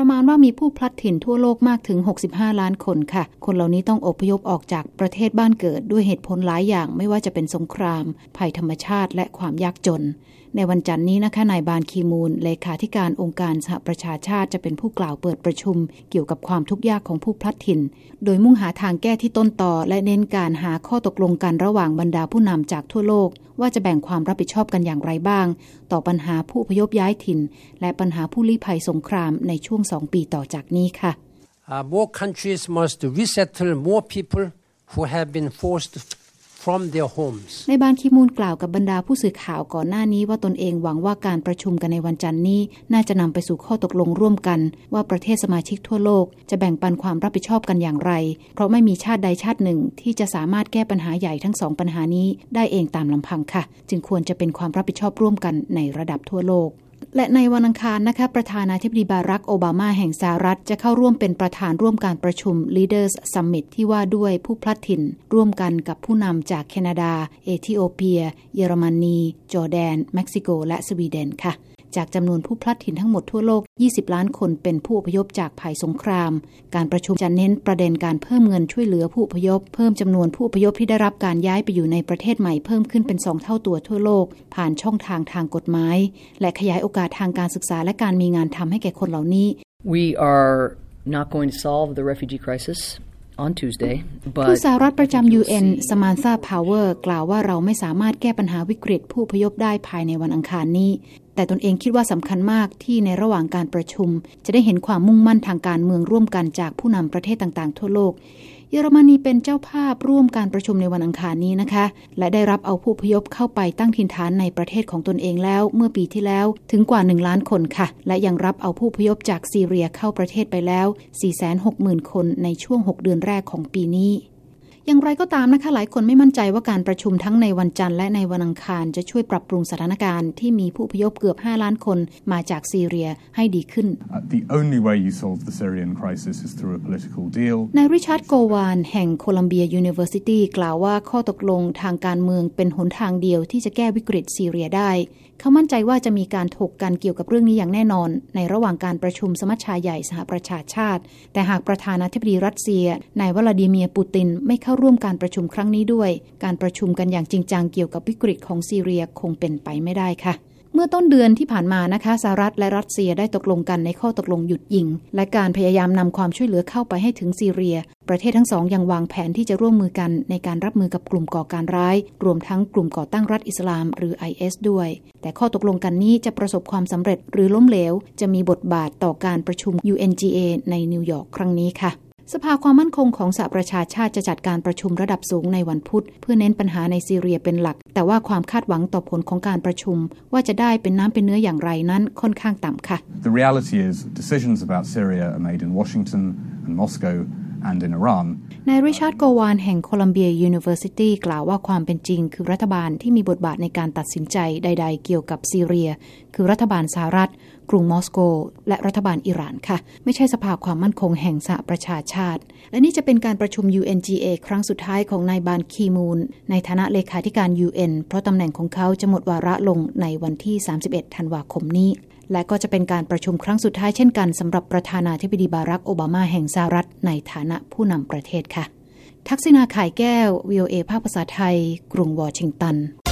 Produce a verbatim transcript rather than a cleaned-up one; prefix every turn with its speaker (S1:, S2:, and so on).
S1: ประมาณว่ามีผู้พลัดถิ่นทั่วโลกมากถึงหกสิบห้าล้านคนค่ะคนเหล่านี้ต้องอพยพออกจากประเทศบ้านเกิดด้วยเหตุผลหลายอย่างไม่ว่าจะเป็นสงครามภัยธรรมชาติและความยากจนในวันจันทร์นี้นะคะนายบานคีมูนเลขาธิการองค์การสหประชาชาติจะเป็นผู้กล่าวเปิดประชุมเกี่ยวกับความทุกข์ยากของผู้พลัดถิ่นโดยมุ่งหาทางแก้ที่ต้นตอและเน้นการหาข้อตกลงกันระหว่างบรรดาผู้นำจากทั่วโลกว่าจะแบ่งความรับผิดชอบกันอย่างไรบ้างต่อปัญหาผู้อพยพย้ายถิ่นและปัญหาผู้ลี้ภัยสงครามในช่วงสองปีต่อจากนี้ค่ะ
S2: uh, More countries must resettle more people who have been forced from their homes
S1: ในบานคีมูนกล่าวกับบรรดาผู้สื่อข่าวก่อนหน้านี้ว่าตนเองหวังว่าการประชุมกันในวันจันทร์นี้น่าจะนำไปสู่ข้อตกลงร่วมกันว่าประเทศสมาชิกทั่วโลกจะแบ่งปันความรับผิดชอบกันอย่างไรเพราะไม่มีชาติใดชาติหนึ่งที่จะสามารถแก้ปัญหาใหญ่ทั้งสองปัญหานี้ได้เองตามลำพังค่ะจึงควรจะเป็นความรับผิดชอบร่วมกันในระดับทั่วโลกและในวันอังคารนะคะประธานาธิบดีบารักโอบามาแห่งสหรัฐจะเข้าร่วมเป็นประธานร่วมการประชุม Leaders Summit ที่ว่าด้วยผู้พลัดถิ่นร่วมกันกับผู้นำจากแคนาดาเอธิโอเปียเยอรมนีจอร์แดนเม็กซิโกและสวีเดนค่ะจากจำนวนผู้พลัดถิ่นทั้งหมดทั่วโลกยี่สิบล้านคนเป็นผู้อพยพจากภัยสงครามการประชุมจะเน้นประเด็นการเพิ่มเงินช่วยเหลือผู้อพยพเพิ่มจำนวนผู้อพยพที่ได้รับการย้ายไปอยู่ในประเทศใหม่เพิ่มขึ้นเป็นสองเท่าตัวทั่วโลกผ่านช่องทางทางกฎหมายและขยายโอกาสทางการศึกษาและการมีงานทำให้แก่คนเหล่านี้
S3: We are not going to solve the refugee crisis on Tuesday
S1: ผู้สหรัฐประจำ ยู เอ็น สมานธา พาวเวอร์กล่าวว่าเราไม่สามารถแก้ปัญหาวิกฤตผู้อพยพได้ภายในวันอังคารนี้แต่ตนเองคิดว่าสำคัญมากที่ในระหว่างการประชุมจะได้เห็นความมุ่งมั่นทางการเมืองร่วมกันจากผู้นำประเทศต่างๆทั่วโลกเยอรมนีเป็นเจ้าภาพร่วมการประชุมในวันอังคารนี้นะคะและได้รับเอาผู้อพยพเข้าไปตั้งถิ่นฐานในประเทศของตนเองแล้วเมื่อปีที่แล้วถึงกว่าหนึ่งล้านคนค่ะและยังรับเอาผู้อพยพจากซีเรียเข้าประเทศไปแล้ว สี่แสนหกหมื่น คนในช่วงหกเดือนแรกของปีนี้อย่างไรก็ตามนะคะหลายคนไม่มั่นใจว่าการประชุมทั้งในวันจันทร์และในวันอังคารจะช่วยปรับปรุงสถานการณ์ที่มีผู้อพยพเกือบห้าล้านคนมาจากซีเรียให้ดีขึ้น
S4: uh, The only way you solve the Syrian crisis is through a political deal
S1: นายริชาร์ดโกวานแห่งโคลัมเบียยูนิเวอร์ซิตี้กล่าวว่าข้อตกลงทางการเมืองเป็นหนทางเดียวที่จะแก้วิกฤตซีเรียได้เขามั่นใจว่าจะมีการถกกันเกี่ยวกับเรื่องนี้อย่างแน่นอนในระหว่างการประชุมสมัชชาใหญ่สหประชาชาติแต่หากประธานาธิบดีรัสเซียนายวลาดิเมียร์ปูตินไม่เข้าร่วมการประชุมครั้งนี้ด้วยการประชุมกันอย่างจริงจังเกี่ยวกับวิกฤตของซีเรียคงเป็นไปไม่ได้ค่ะเมื่อต้นเดือนที่ผ่านมานะคะสหรัฐและรัสเซียได้ตกลงกันในข้อตกลงหยุดยิงและการพยายามนำความช่วยเหลือเข้าไปให้ถึงซีเรียประเทศทั้งสองยังวางแผนที่จะร่วมมือกันในการรับมือกับกลุ่มก่อการร้ายรวมทั้งกลุ่มก่อตั้งรัฐอิสลามหรือ ไอ เอส ด้วยแต่ข้อตกลงกันนี้จะประสบความสำเร็จหรือล้มเหลวจะมีบทบาทต่อการประชุม ยู เอ็น จี เอ ในนิวยอร์กครั้งนี้ค่ะสภาความมั่นคงของสหประชาชาติจะจัดการประชุมระดับสูงในวันพุธเพื่อเน้นปัญหาในซีเรียเป็นหลักแต่ว่าความคาดหวังต่อผลของการประชุมว่าจะได้เป็นน้ำเป็นเนื้ออย่างไรนั้นค่อนข้างต่ำค่ะ
S4: The reality is decisions about Syria are made in Washington and Moscow and in Iran
S1: นายริชาร์ดโกวานแห่งโคลัมเบียยูนิเวอร์ซิตี้กล่าวว่าความเป็นจริงคือรัฐบาลที่มีบทบาทในการตัดสินใจใดๆเกี่ยวกับซีเรียคือรัฐบาลสหรัฐกรุงมอสโกและรัฐบาลอิหร่านค่ะไม่ใช่สภาความมั่นคงแห่งสหประชาชาติและนี่จะเป็นการประชุม ยู เอ็น จี เอ ครั้งสุดท้ายของนายบานคีมูนในฐานะเลขาธิการ ยู เอ็น เพราะตำแหน่งของเขาจะหมดวาระลงในวันที่สามสิบเอ็ดธันวาคมนี้และก็จะเป็นการประชุมครั้งสุดท้ายเช่นกันสำหรับประธานาธิบดีบารักโอบามาแห่งสหรัฐในฐานะผู้นำประเทศค่ะทักษิณา ข่ายแก้ว วี โอ เอ ภาคภาษาไทยกรุงวอชิงตัน